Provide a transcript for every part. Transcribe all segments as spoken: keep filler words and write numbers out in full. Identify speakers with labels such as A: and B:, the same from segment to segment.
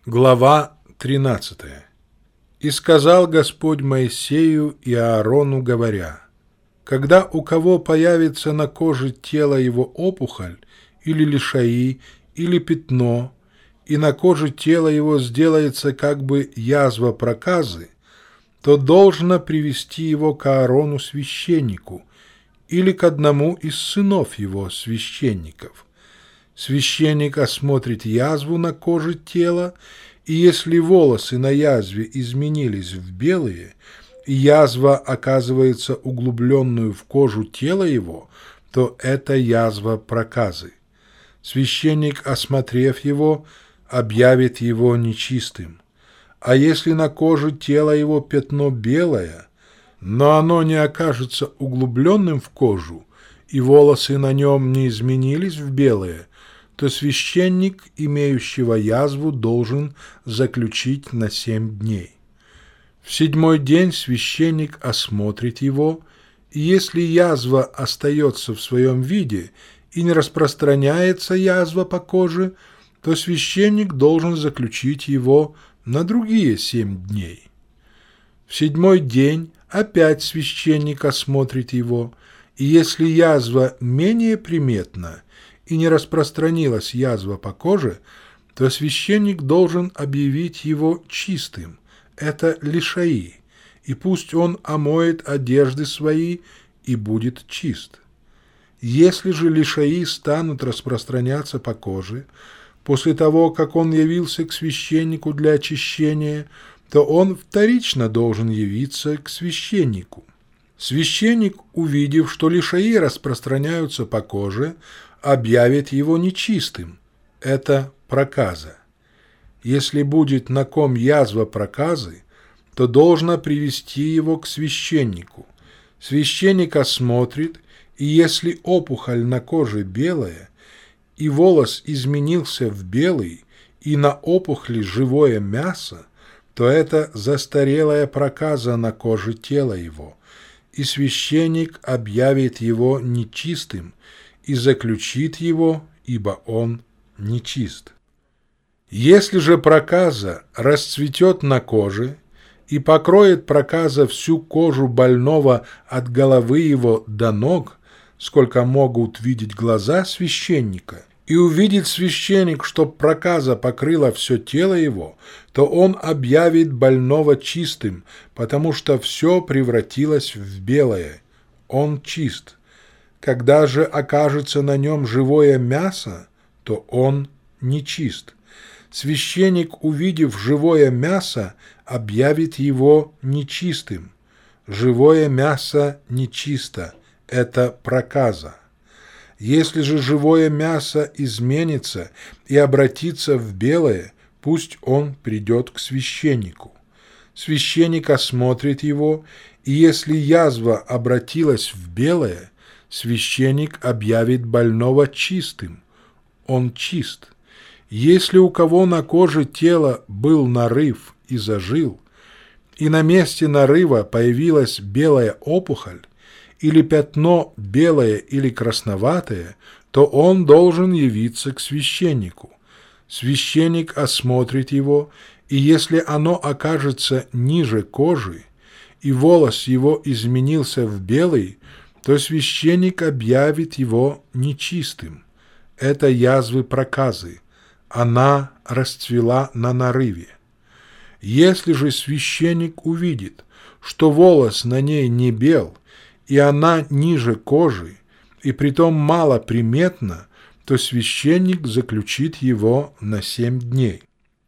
A: Глава тринадцатая. «И сказал Господь Моисею и Аарону, говоря: когда у кого появится на коже тела его опухоль, или лишаи, или пятно, и на коже тела его сделается как бы язва проказы, то должно привести его к Аарону священнику или к одному из сынов его священников. Священник осмотрит язву на коже тела, и если волосы на язве изменились в белые, и язва оказывается углубленную в кожу тела его, то это язва проказы. Священник, осмотрев его, объявит его нечистым. А если на коже тела его пятно белое, но оно не окажется углубленным в кожу, и волосы на нем не изменились в белые, то священник, имеющего язву, должен заключить на семь дней. В седьмой день священник осмотрит его, и если язва остается в своем виде и не распространяется язва по коже, то священник должен заключить его на другие семь дней. В седьмой день опять священник осмотрит его, и если язва менее приметна и не распространилась язва по коже, то священник должен объявить его чистым. Это лишаи, и пусть он омоет одежды свои и будет чист. Если же лишаи станут распространяться по коже, после того, как он явился к священнику для очищения, то он вторично должен явиться к священнику. Священник, увидев, что лишаи распространяются по коже, объявит его нечистым. Это проказа. Если будет на ком язва проказы, то должно привести его к священнику. Священник осмотрит, и если опухоль на коже белая, и волос изменился в белый, и на опухоли живое мясо, то это застарелая проказа на коже тела его, и священник объявит его нечистым и заключит его, ибо он нечист. Если же проказа расцветет на коже и покроет проказа всю кожу больного от головы его до ног, сколько могут видеть глаза священника, и увидит священник, что проказа покрыла все тело его, то он объявит больного чистым, потому что все превратилось в белое. Он чист. Когда же окажется на нем живое мясо, то он нечист. Священник, увидев живое мясо, объявит его нечистым. Живое мясо нечисто. Это проказа. Если же живое мясо изменится и обратится в белое, пусть он придет к священнику. Священник осмотрит его, и если язва обратилась в белое, священник объявит больного чистым. Он чист. Если у кого на коже тела был нарыв и зажил, и на месте нарыва появилась белая опухоль, или пятно белое или красноватое, то он должен явиться к священнику. Священник осмотрит его, и если оно окажется ниже кожи, и волос его изменился в белый, то священник объявит его нечистым. Это язвы проказы. Она расцвела на нарыве. Если же священник увидит, что волос на ней не бел, и она ниже кожи, и притом мало приметна, то священник заключит его на семь дней.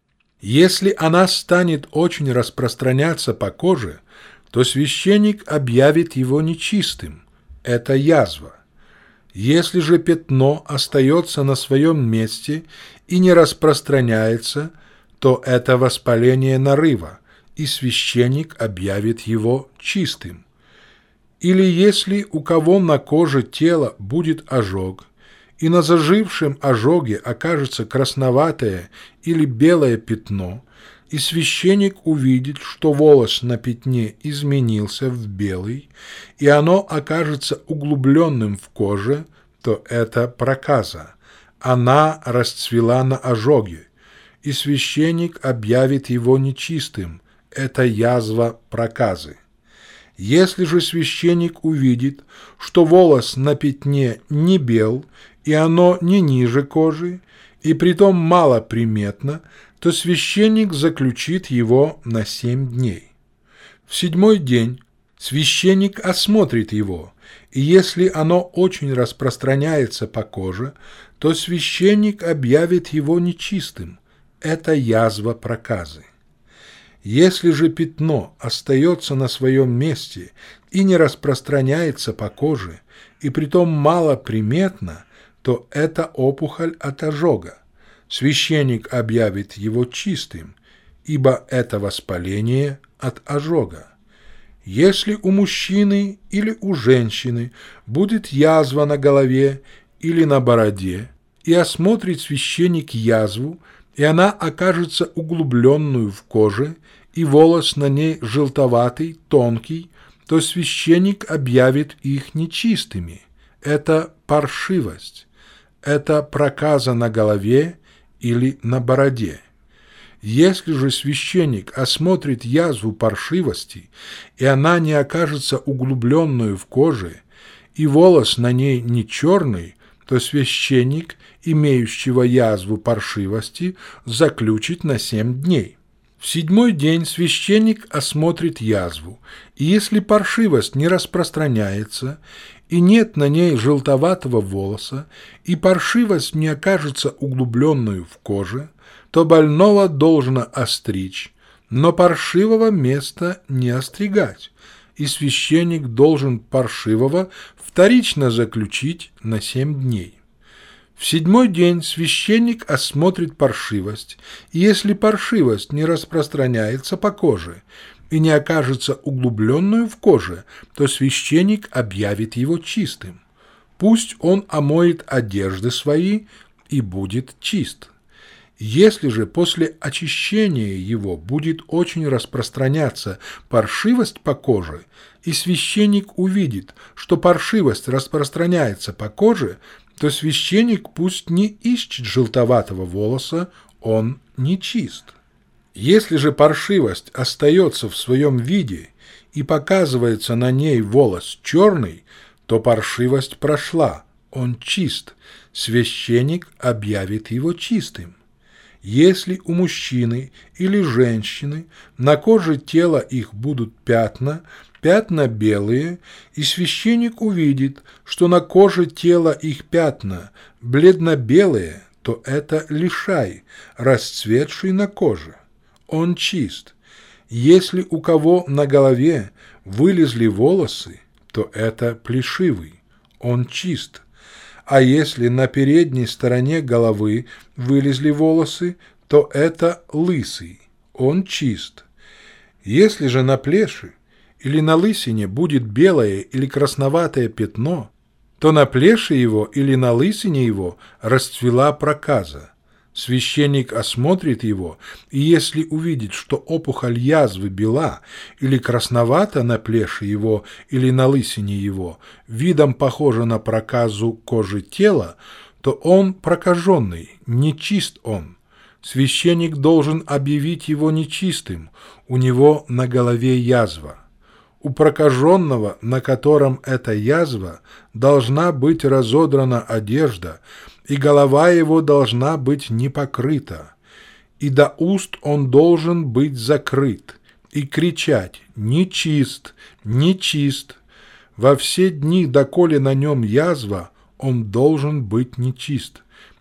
A: Если она станет очень распространяться по коже, то священник объявит его нечистым. Это язва. Если же пятно остается на своем месте и не распространяется, то это воспаление нарыва, и священник объявит его чистым. Или если у кого на коже тела будет ожог, и на зажившем ожоге окажется красноватое или белое пятно, и священник увидит, что волос на пятне изменился в белый, и оно окажется углубленным в коже, то это проказа. Она расцвела на ожоге, и священник объявит его нечистым. Это язва проказы. Если же священник увидит, что волос на пятне не бел, и оно не ниже кожи, и притом мало приметно, то священник заключит его на семь дней. В седьмой день священник осмотрит его, и если оно очень распространяется по коже, то священник объявит его нечистым. Это язва проказы. Если же пятно остается на своем месте и не распространяется по коже, и притом мало приметно, то это опухоль от ожога. Священник объявит его чистым, ибо это воспаление от ожога. Если у мужчины или у женщины будет язва на голове или на бороде, и осмотрит священник язву, и она окажется углубленную в коже, и волос на ней желтоватый, тонкий, то священник объявит их нечистыми. Это паршивость, это проказа на голове или на бороде. Если же священник осмотрит язву паршивости, и она не окажется углубленную в коже, и волос на ней не черный, то священник, имеющего язву паршивости, заключит на семь дней. В седьмой день священник осмотрит язву, и если паршивость не распространяется, и нет на ней желтоватого волоса, и паршивость не окажется углубленную в коже, то больного должно остричь, но паршивого места не остригать, и священник должен паршивого вторично заключить на семь дней. В седьмой день священник осмотрит паршивость, и если паршивость не распространяется по коже и не окажется углубленную в коже, то священник объявит его чистым. Пусть он омоет одежды свои и будет чист. Если же после очищения его будет очень распространяться паршивость по коже, и священник увидит, что паршивость распространяется по коже, то священник пусть не ищет желтоватого волоса, он не чист. Если же паршивость остается в своем виде и показывается на ней волос черный, то паршивость прошла, он чист, священник объявит его чистым. Если у мужчины или женщины на коже тела их будут пятна, пятна белые, и священник увидит, что на коже тела их пятна бледно-белые, то это лишай, расцветший на коже. Он чист. Если у кого на голове вылезли волосы, то это плешивый, он чист. А если на передней стороне головы вылезли волосы, то это лысый, он чист. Если же на плеше или на лысине будет белое или красноватое пятно, то на плеше его или на лысине его расцвела проказа. Священник осмотрит его, и если увидит, что опухоль язвы бела или красновата на плеше его или на лысине его, видом похожа на проказу кожи тела, то он прокаженный, нечист он. Священник должен объявить его нечистым, у него на голове язва. У прокаженного, на котором эта язва, должна быть разодрана одежда, и голова его должна быть не покрыта, и до уст он должен быть закрыт, и кричать «Нечист! Нечист!». Во все дни, доколе на нем язва, он должен быть нечист.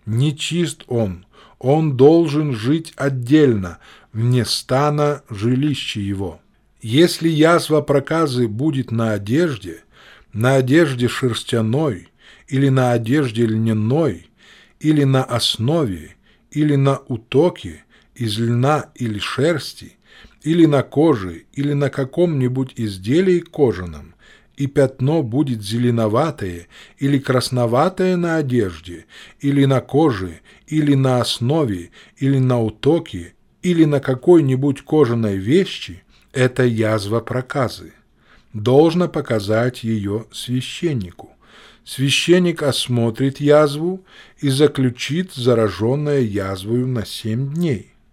A: Нечист он, он должен жить отдельно, вне стана жилища его. Если язва проказы будет на одежде, на одежде шерстяной, или на одежде льняной, или на основе, или на утоке из льна или шерсти, или на коже, или на каком-нибудь изделии кожаном, и пятно будет зеленоватое или красноватое на одежде, или на коже, или на основе, или на утоке, или на какой-нибудь кожаной вещи, это язва проказы. Должно показать ее священнику. Священник осмотрит язву и заключит зараженное язвою на семь дней.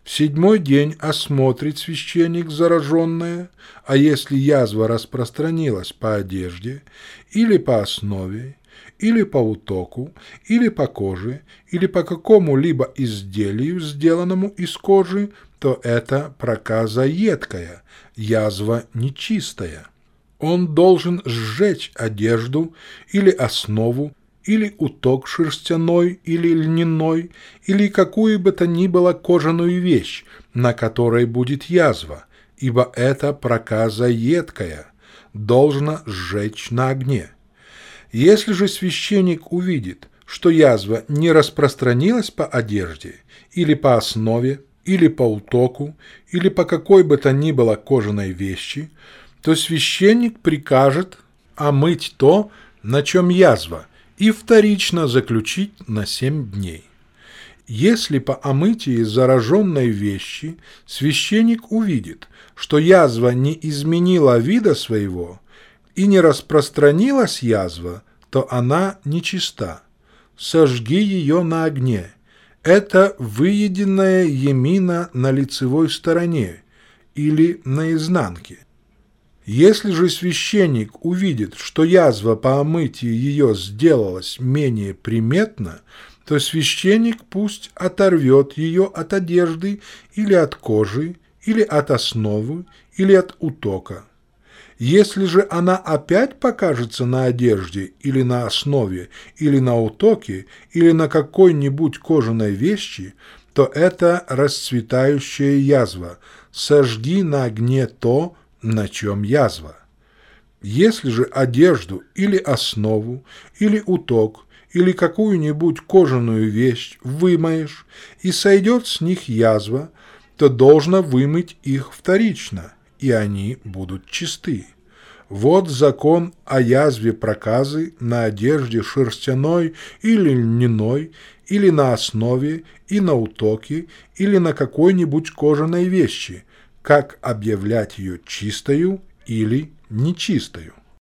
A: В седьмой день осмотрит священник зараженное, а если язва распространилась по одежде, или по основе, или по утоку, или по коже, или по какому-либо изделию, сделанному из кожи, то это проказа едкая, язва нечистая. Он должен сжечь одежду или основу, или уток шерстяной или льняной, или какую бы то ни было кожаную вещь, на которой будет язва, ибо это проказа едкая, должно сжечь на огне. Если же священник увидит, что язва не распространилась по одежде, или по основе, или по утоку, или по какой бы то ни было кожаной вещи, то священник прикажет омыть то, на чем язва, и вторично заключить на семь дней. Если по омытии зараженной вещи священник увидит, что язва не изменила вида своего и не распространилась язва, то она нечиста. Сожги ее на огне. Это выеденная емина на лицевой стороне или на изнанке. Если же священник увидит, что язва по омытии ее сделалась менее приметна, то священник пусть оторвет ее от одежды или от кожи, или от основы, или от утока. Если же она опять покажется на одежде, или на основе, или на утоке, или на какой-нибудь кожаной вещи, то это расцветающая язва. Сожги на огне то, на чем язва. Если же одежду или основу, или уток, или какую-нибудь кожаную вещь вымоешь, и сойдет с них язва, то должно вымыть их вторично, и они будут чисты. Вот закон о язве проказы на одежде шерстяной или льняной, или на основе, и на утоке, или на какой-нибудь кожаной вещи, как объявлять ее чистою или нечистою.